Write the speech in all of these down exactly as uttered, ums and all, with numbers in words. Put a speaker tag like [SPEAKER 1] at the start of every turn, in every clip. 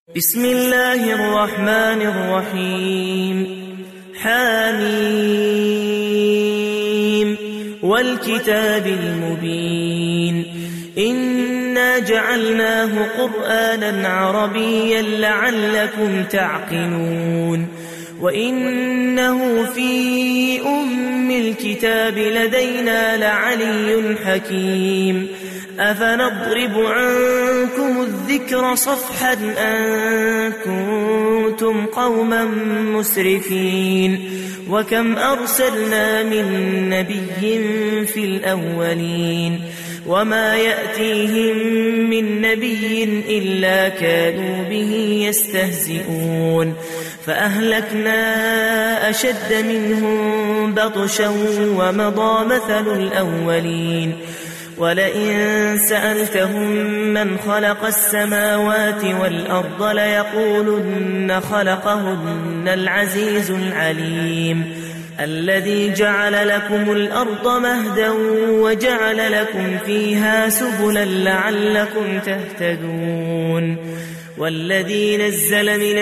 [SPEAKER 1] بسم الله الرحمن الرحيم حميم والكتاب المبين إنا جعلناه قرآنا عربيا لعلكم تعقلون وإنه في أم الكتاب لدينا لعلي حكيم أفنضرب عنكم الذكر صفحا أن كنتم قوما مسرفين وكم أرسلنا من نبي في الأولين وما يأتيهم من نبي إلا كانوا به يستهزئون فأهلكنا أشد منهم بطشا ومضى مثل الأولين ولئن سألتهم من خلق السماوات والأرض ليقولن خلقهن العزيز العليم الذي جعل لكم الأرض مهدا وجعل لكم فيها سبلا لعلكم تهتدون والذي نزل من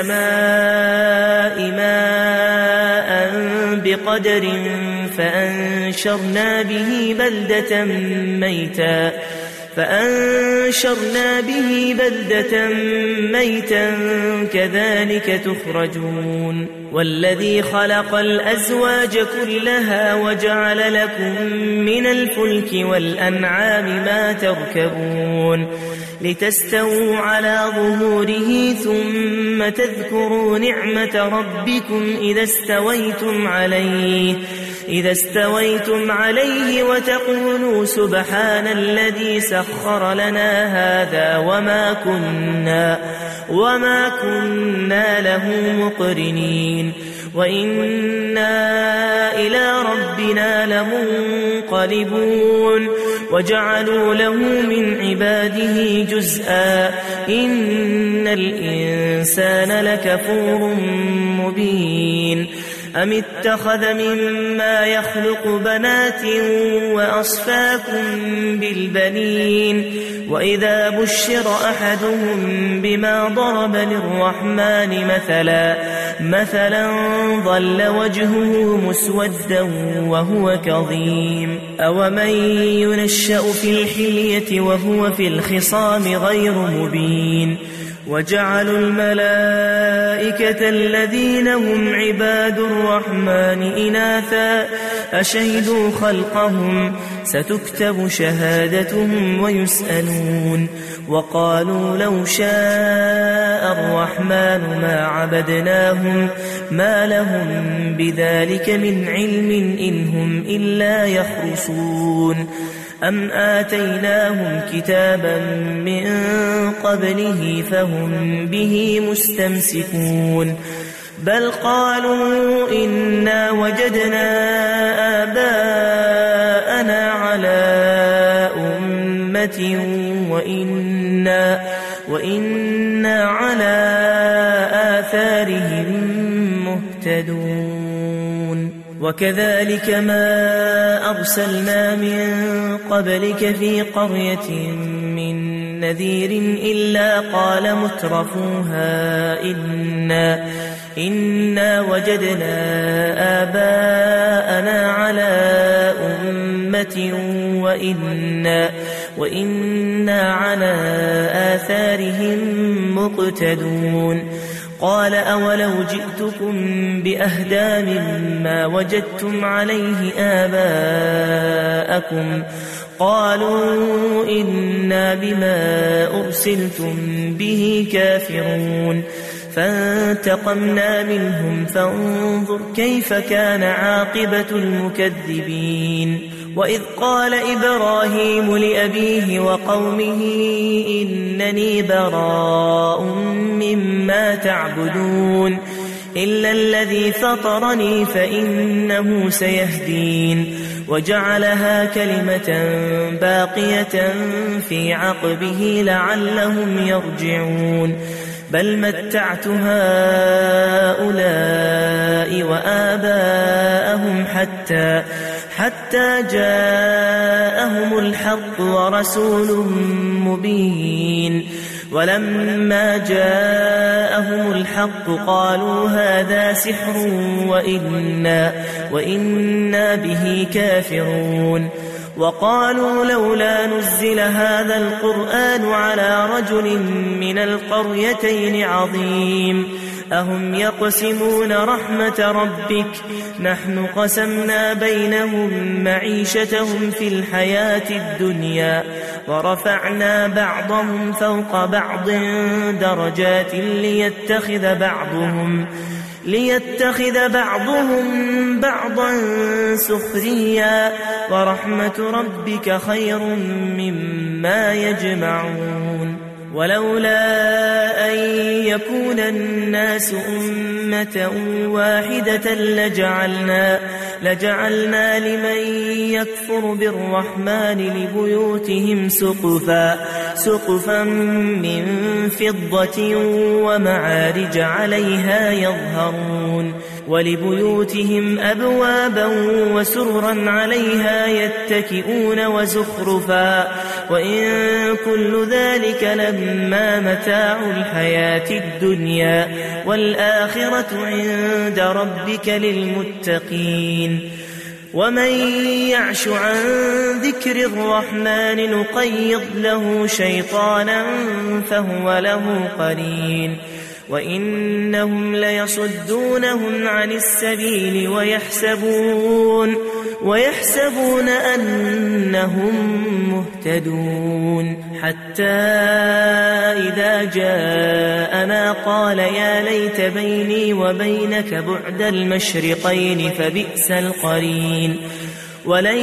[SPEAKER 1] السماء ماء بقدر فأنشرنا به بلدة ميتا فأنشرنا به بلدة ميتا كذلك تخرجون والذي خلق الأزواج كلها وجعل لكم من الفلك والأنعام ما تركبون لتستووا على ظهوره ثم تذكروا نعمة ربكم إذا استويتم عليه إذا استويتم عليه وتقولوا سبحان الذي سخر لنا هذا وما كنا وما كنا له مقرنين وإنا إلى ربنا لمنقلبون وجعلوا له من عباده جزءا إن الإنسان لكفور مبين أم اتخذ مما يخلق بنات وأصفاكم بالبنين وإذا بشر أحدهم بما ضرب للرحمن مثلا مثلا ظل وجهه مسودا وهو كظيم أومن ينشأ في الحلية وهو في الخصام غير مبين وجعلوا الملائكة الذين هم عباد الرحمن إناثا أشهدوا خلقهم ستكتب شهادتهم ويسألون وقالوا لو شاء الرحمن ما عبدناهم ما لهم بذلك من علم إن هم إلا يخرصون أم آتيناهم كتابا من قبله فهم به مستمسكون بل قالوا إنا وجدنا آباءنا على أمة وإنا, وإنا على آثارهم مهتدون وكذلك ما أرسلنا من قبلك في قرية من نذير إلا قال مترفوها إنا, إنا وجدنا آباءنا على أمة وإنا, وإنا على آثارهم مقتدون قال أولو جئتكم بأهدى مما وجدتم عليه آباءكم قالوا إنا بما أرسلتم به كافرون فانتقمنا منهم فانظر كيف كان عاقبة المكذبين وإذ قال إبراهيم لأبيه وقومه إنني براء مما تعبدون إلا الذي فطرني فإنه سيهدين وجعلها كلمة باقية في عقبه لعلهم يرجعون بل متعت هؤلاء وآباءهم حتى حتى جاءهم الحق ورسول مبين ولما جاءهم الحق قالوا هذا سحر وإنا, وإنا به كافرون وقالوا لولا نزل هذا القرآن على رجل من القريتين عظيم أهم يقسمون رحمة ربك نحن قسمنا بينهم معيشتهم في الحياة الدنيا ورفعنا بعضهم فوق بعض درجات ليتخذ بعضهم ليتخذ بعضهم بعضا سخريا ورحمة ربك خير مما يجمعون ولولا أن يكون الناس أمة واحدة لجعلنا, لجعلنا لمن يكفر بالرحمن لبيوتهم سقفا, سقفا من فضة ومعارج عليها يظهرون ولبيوتهم أبوابا وسررا عليها يتكئون وزخرفا وإن كل ذلك لما متاع الحياة الدنيا والآخرة عند ربك للمتقين ومن يعش عن ذكر الرحمن نقيض له شيطانا فهو له قرين وإنهم ليصدونهم عن السبيل ويحسبون, ويحسبون أنهم مهتدون حتى إذا جاءنا قال يا ليت بيني وبينك بعد المشرقين فبئس القرين ولن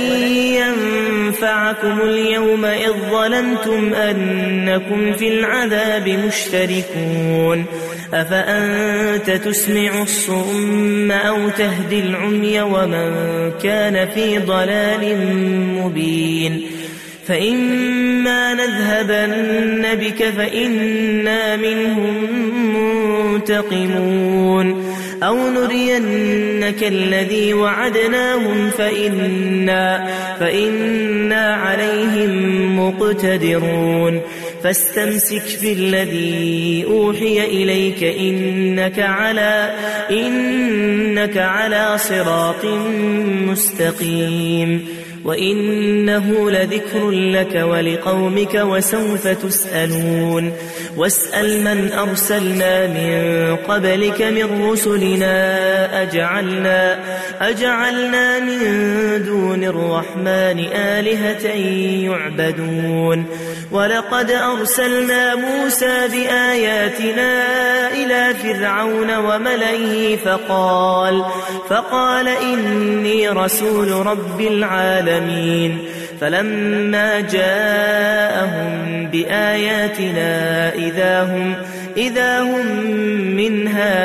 [SPEAKER 1] ينفعكم اليوم إذ ظلمتم أنكم في العذاب مشتركون أفأنت تسمع الصم أو تهدي العمي ومن كان في ضلال مبين فإما نذهبن بك فإنا منهم منتقمون أو نرينك الذي وعدناهم فإنا, فإنا عليهم مقتدرون فاستمسك بالذي أوحي إليك إنك على, إنك على صراط مستقيم وإنه لذكر لك ولقومك وسوف تسألون واسأل من أرسلنا من قبلك من رسلنا أجعلنا, أجعلنا من دون الرحمن آلهة يعبدون ولقد أرسلنا موسى بآياتنا إلى فرعون وملئه فقال, فقال إني رسول رب العالمين فلما جاءهم بآياتنا إذا هم, إذا هم منها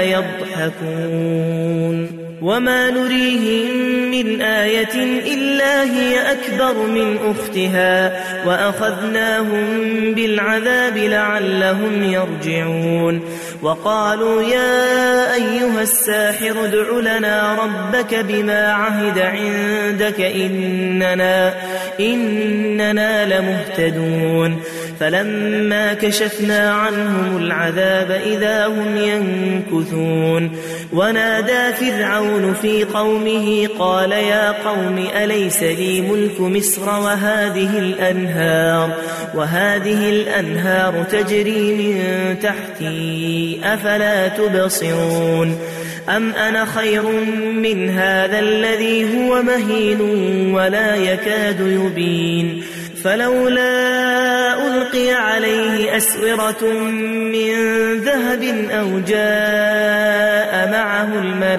[SPEAKER 1] يضحكون وما نريهم من آية إلا هي أكبر من أختها وأخذناهم بالعذاب لعلهم يرجعون وقالوا يا أيها الساحر ادع لنا ربك بما عهد عندك إننا, إننا لمهتدون فلما كشفنا عنهم العذاب إذا هم ينكثون ونادى فرعون في قومه قال يا قوم أليس لي ملك مصر وهذه الأنهار, وهذه الأنهار تجري من تحتي أفلا تبصرون أم أنا خير من هذا الذي هو مهين ولا يكاد يبين فلولا ألقي عليه أسورة من ذهب أو جاء معه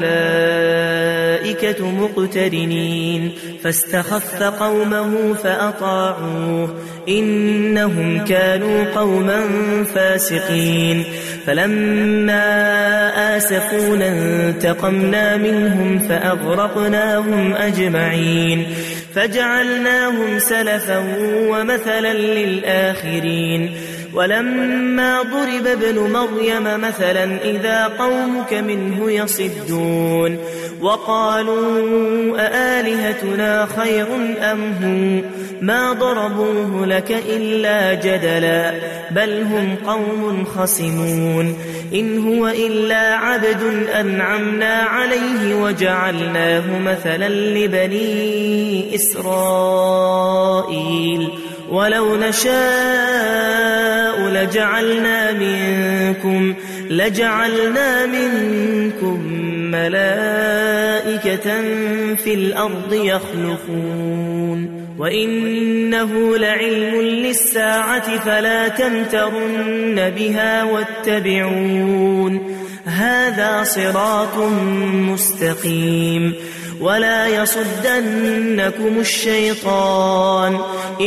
[SPEAKER 1] الملائكة مقترنين فاستخف قومه فأطاعوه إنهم كانوا قوما فاسقين فلما آسفونا انتقمنا منهم فأغرقناهم أجمعين فجعلناهم سلفا ومثلا للآخرين ولما ضرب ابن مريم مثلا إذا قومك منه يصدون وقالوا أآلهتنا خير أم هو ما ضربوه لك إلا جدلا بل هم قوم خصمون إن هو إلا عبد أنعمنا عليه وجعلناه مثلا لبني إسرائيل ولو نشاء لجعلنا منكم لجعلنا منكم ملائكة في الأرض يخلفون وإنه لعلم للساعة فلا تمترن بها واتبعون هذا صراط مستقيم ولا يصدنكم الشيطان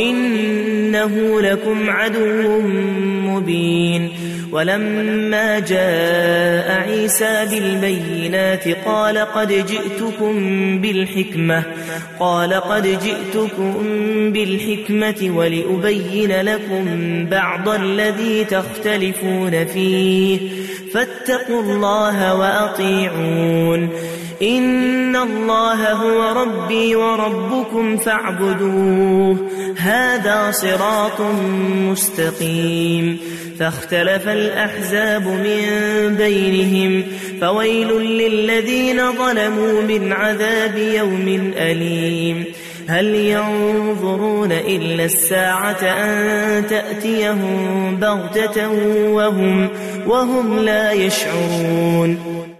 [SPEAKER 1] إنه لكم عدو مبين ولما جاء عيسى بالبينات قال قد جئتكم بالحكمة قال قد جئتكم بالحكمة ولأبين لكم بعض الذي تختلفون فيه فاتقوا الله وأطيعون إن الله هو ربي وربكم فاعبدوه هذا صراط مستقيم فاختلف الأحزاب من بينهم فويل للذين ظلموا من عذاب يوم أليم هل ينظرون إلا الساعة أن تأتيهم بغتة وهم, وهم لا يشعرون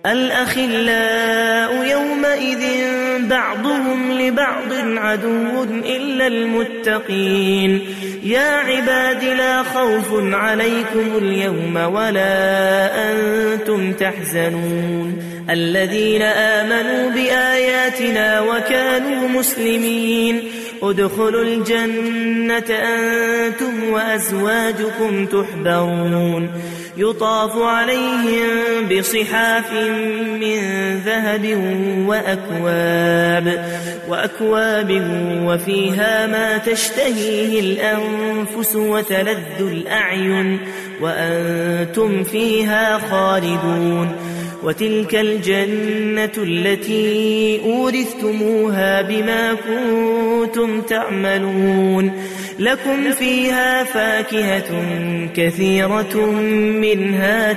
[SPEAKER 1] الأخلاء يومئذ بعضهم لبعض عدو إلا المتقين يا عباد لا خوف عليكم اليوم ولا أنتم تحزنون الذين آمنوا بآياتنا وكانوا مسلمين ادخلوا الجنة أنتم وأزواجكم تحبرون يطاف عليهم بصحاف من ذهب وأكواب, وأكواب وفيها ما تشتهيه الأنفس وتلذ الأعين وأنتم فيها خالدون وتلك الجنة التي أورثتموها بما كنتم تعملون لكم فيها فاكهة كثيرة منها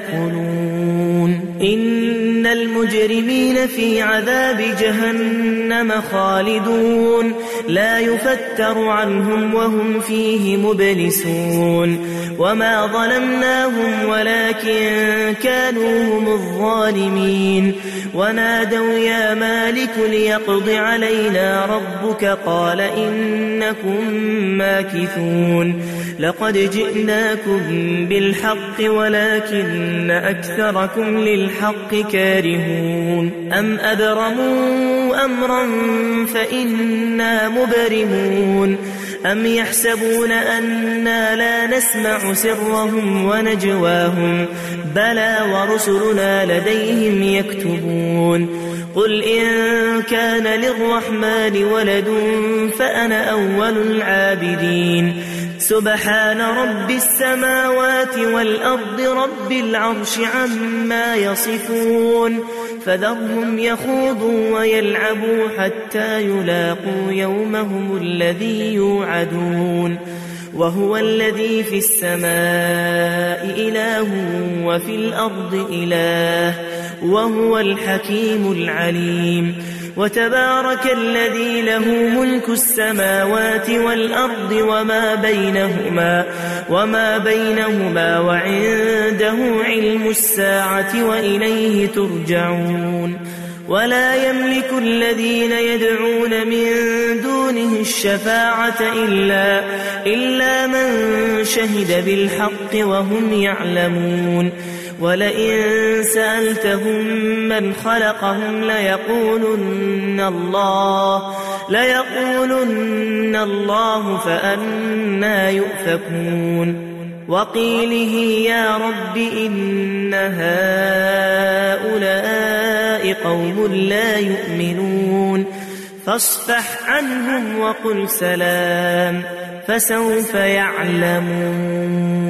[SPEAKER 1] تأكلون إن المجرمين في عذاب جهنم خالدون لا يفتر عنهم وهم فيه مبلسون وما ظلمناهم ولكن كانوا هم الظالمين ونادوا يا مالك ليقض علينا ربك قال إنكم ماكثون لقد جئناكم بالحق ولكن أكثركم للحق كارهون أم أبرموا أمرا فإنا مبرمون أم يحسبون أنا لا نسمع سرهم ونجواهم بلى ورسلنا لديهم يكتبون قل إن كان للرحمن ولد فأنا أول العابدين سبحان رب السماوات والأرض رب العرش عما يصفون فذرهم يخوضوا ويلعبوا حتى يلاقوا يومهم الذي يوعدون وهو الذي في السماء إله وفي الأرض إله وهو الحكيم العليم وتبارك الذي له ملك السماوات والأرض وما بينهما وما بينهما وعنده علم الساعة وإليه ترجعون ولا يملك الذين يدعون من دونه الشفاعة إلا, إلا من شهد بالحق وهم يعلمون ولئن سألتهم من خلقهم ليقولن الله ليقولن الله فأنى يؤفكون وقيله يا رب إن هؤلاء قوم لا يؤمنون فاصفح عنهم وقل سلام فسوف يعلمون.